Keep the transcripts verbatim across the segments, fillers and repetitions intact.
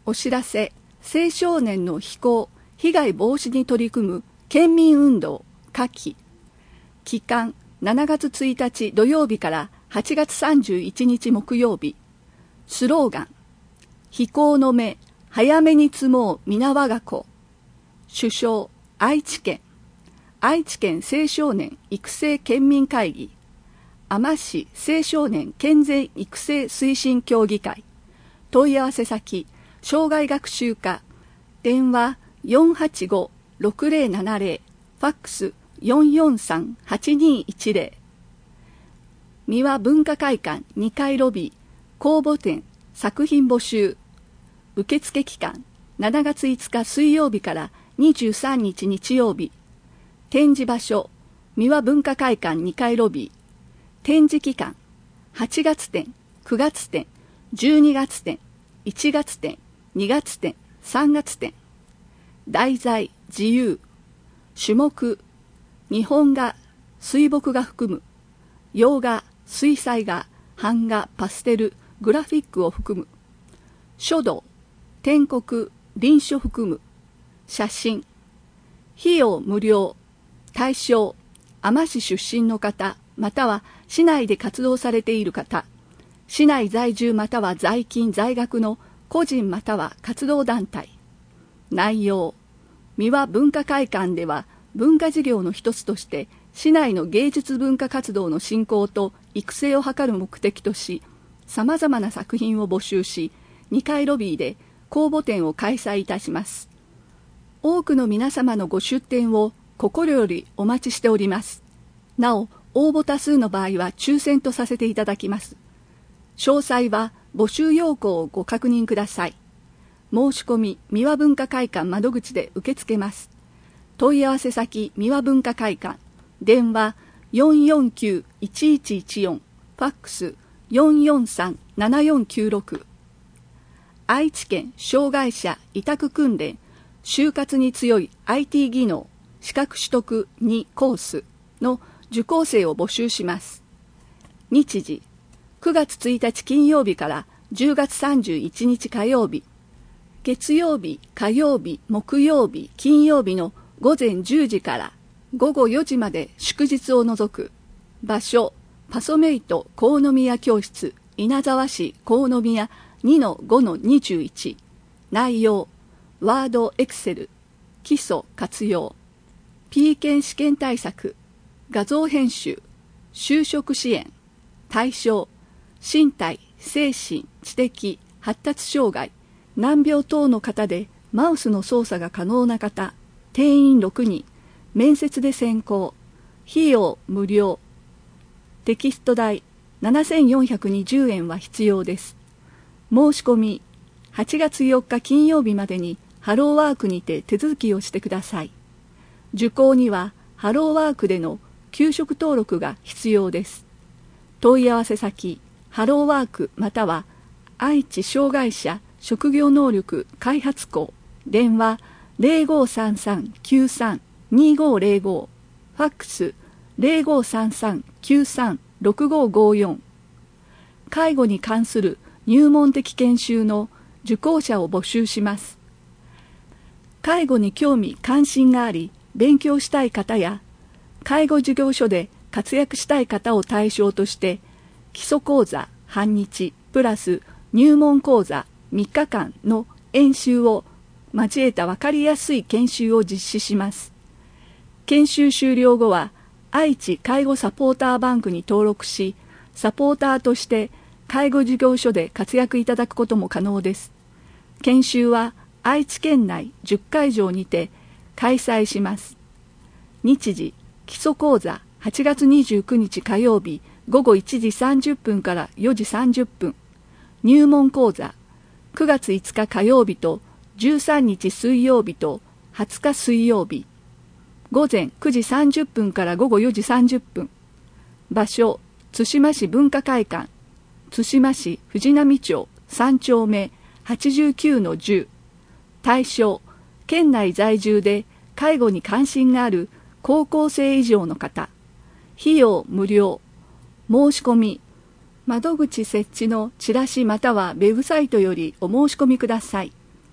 お知らせ、青少年の非行・被害防止に取り組む県民運動夏季。期間しちがつついたち土曜日からはちがつさんじゅういちにち木曜日。スローガン、非行の目、早めに積もう皆我が子。首相、愛知県。愛知県青少年育成県民会議。あま市青少年健全育成推進協議会。問い合わせ先、障害学習課。電話 よんはちごろくぜろななぜろ、ファックス よんよんさんはちにいちぜろ。三輪文化会館にかいロビー、公募展、作品募集。受付期間、しちがついつか水曜日からにじゅうさんにち日曜日。展示場所、三輪文化会館にかいロビー。展示期間、はちがつ展、くがつ展、じゅうにがつ展、いちがつ展、にがつ展、さんがつ展。題材、自由。種目、日本画、水墨画含む。洋画、水彩画、版画、パステル、グラフィックを含む。書道、篆刻、臨書含む。写真。費用無料。対象、あま市出身の方、または市内で活動されている方。市内在住または在勤在学の個人または活動団体。内容、三輪文化会館では文化事業の一つとして市内の芸術文化活動の振興と育成を図る目的とし、さまざまな作品を募集し、にかいロビーで公募展を開催いたします。多くの皆様のご出展を心よりお待ちしております。なお、応募多数の場合は抽選とさせていただきます。詳細は募集要項をご確認ください。申し込み、三輪文化会館窓口で受け付けます。問い合わせ先、三輪文化会館。電話 よんよんきゅういちいちいちよん、ファックス よんよんさんななよんきゅうろく。愛知県障害者委託訓練、就活に強い アイティー 技能、資格取得にコースの受講生を募集します。日時、くがつついたち金曜日からじゅうがつさんじゅういちにち火曜日。月曜日、火曜日、木曜日、金曜日のごぜんじゅうじからごごよじまで祝日を除く。場所、パソメイト国宮教室、稲沢市国宮 にのごのにじゅういち。内容、ワードエクセル、基礎活用。P 検試験対策、画像編集、就職支援。対象、身体、精神、知的、発達障害、難病等の方でマウスの操作が可能な方、定員ろくにん、面接で選考。費用無料。テキスト代ななせんよんひゃくにじゅうえんは必要です。申し込み、はちがつよっか金曜日までにハローワークにて手続きをしてください。受講にはハローワークでの給食登録が必要です。問い合わせ先、ハローワークまたは愛知障害者職業能力開発校。電話 ゼロごさんさんきゅうさんにごゼロご、ファックス ゼロごさんさんきゅうさんろくごごよん。介護に関する入門的研修の受講者を募集します。介護に興味関心があり勉強したい方や介護事業所で活躍したい方を対象として基礎講座半日プラス入門講座みっかかんの演習を交えた分かりやすい研修を実施します。研修終了後は愛知介護サポーターバンクに登録し、サポーターとして介護事業所で活躍いただくことも可能です。研修は愛知県内じゅっかいじょうにて開催します。日時、基礎講座はちがつにじゅうくにち火曜日ごごいちじさんじゅっぷんからよじさんじゅっぷん。入門講座くがついつか火曜日とじゅうさんにち水曜日とはつか水曜日。午前くじさんじゅっぷんからごごよじさんじゅっぷん。場所、津島市文化会館。津島市藤波町さんちょうめ はちじゅうきゅうのじゅう。対象、県内在住で介護に関心がある高校生以上の方。費用無料。申し込み、窓口設置のチラシまたはウェブサイトよりお申し込みください。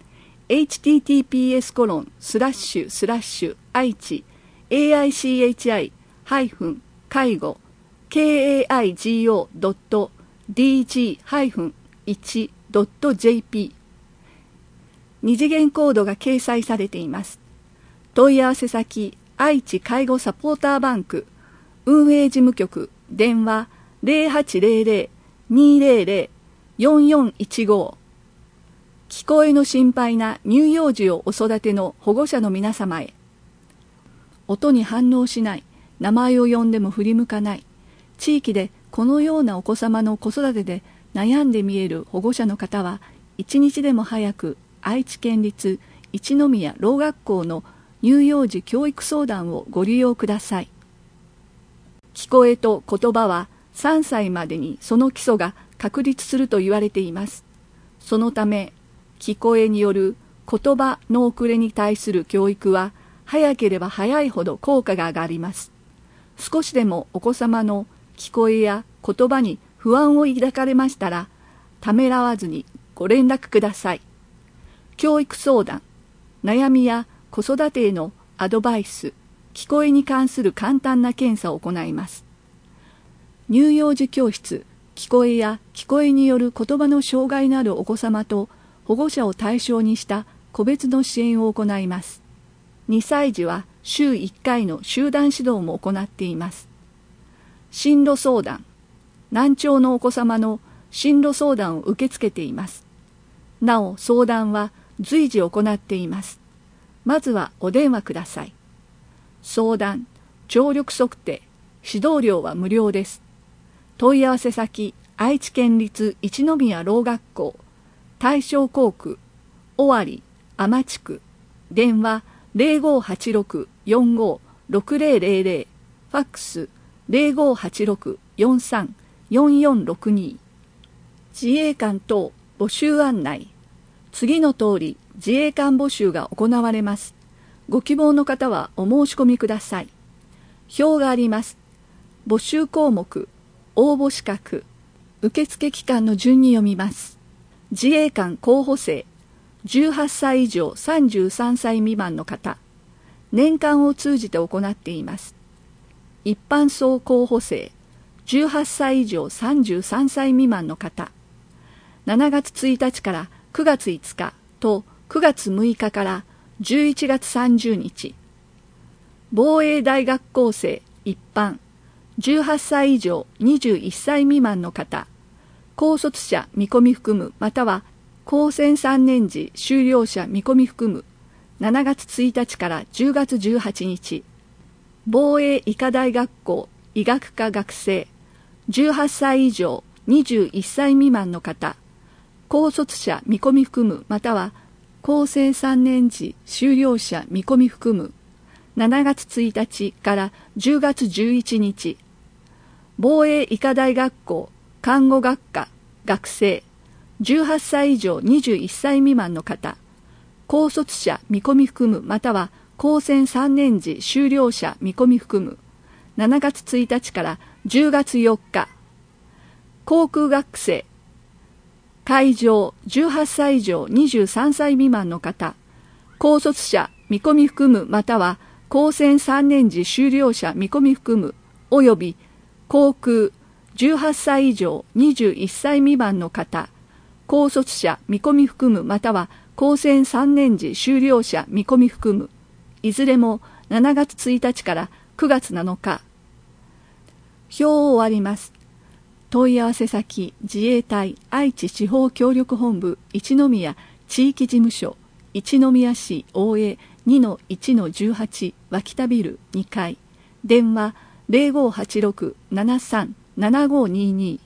エイチティーティーピーエスコロンスラッシュスラッシュ愛知 エーアイシーエイチアイ ハイフン介護 ケーエーアイジーオー ドット ディージー ハイフン いち ドット ジェーピー 二次元コードが掲載されています。問い合わせ先愛知介護サポーターバンク運営事務局電話 ゼロはちゼロゼロ にゼロゼロ よんよんいちご 聞こえの心配な乳幼児をお育ての保護者の皆様へ。音に反応しない、名前を呼んでも振り向かない、地域でこのようなお子様の子育てで悩んで見える保護者の方は、一日でも早く愛知県立一宮ろう学校の乳幼児教育相談をご利用ください。聞こえと言葉はさんさいまでにその基礎が確立すると言われています。そのため、聞こえによる言葉の遅れに対する教育は早ければ早いほど効果が上がります。少しでもお子様の聞こえや言葉に不安を抱かれましたら、ためらわずにご連絡ください。教育相談、悩みや子育てへのアドバイス、聞こえに関する簡単な検査を行います。乳幼児教室、聞こえや聞こえによる言葉の障害のあるお子様と保護者を対象にした個別の支援を行います。にさい児は週いっかいの集団指導も行っています。進路相談、難聴のお子様の進路相談を受け付けています。なお相談は随時行っています。まずはお電話ください。相談、聴力測定、指導料は無料です。問い合わせ先、愛知県立一宮ろう学校、大正校区、尾張、天地区、電話ゼロごはちろく よんご ろくゼロゼロゼロ、ファックスゼロごはちろく よんさん よんよんろくに。自衛官等募集案内。次の通り自衛官募集が行われます。ご希望の方はお申し込みください。表があります。募集項目、応募資格、受付期間の順に読みます。自衛官候補生、じゅうはっさい以上さんじゅうさんさい未満の方、年間を通じて行っています。一般層候補生、じゅうはっさい以上さんじゅうさんさい未満の方、しちがつついたちからくがついつかとくがつむいかからじゅういちがつさんじゅうにち、防衛大学校生一般、じゅうはっさい以上にじゅういっさい未満の方、高卒者見込み含むまたは高専さんねん時修了者見込み含むしちがつついたちからじゅうがつじゅうはちにち、防衛医科大学校医学科学生、じゅうはっさい以上にじゅういっさい未満の方、高卒者見込み含むまたは高専さんねん時修了者見込み含むしちがつついたちからじゅうがつじゅういちにち、防衛医科大学校看護学科学生、じゅうはっさい以上にじゅういっさい未満の方、高卒者見込み含むまたは高専さんねん時修了者見込み含むしちがつついたちからじゅうがつよっか、航空学生、海上じゅうはっさい以上にじゅうさんさい未満の方、高卒者見込み含むまたは高専さんねん時修了者見込み含むおよび航空じゅうはっさい以上にじゅういっさい未満の方、高卒者見込み含むまたは高専さんねん時修了者見込み含むいずれもしちがつついたちからくがつなのか。表を終わります。問い合わせ先自衛隊愛知地方協力本部一宮地域事務所一宮市大江 にのいちのじゅうはち 脇田ビルにかい、電話ゼロごはちろく ななさん ななごにに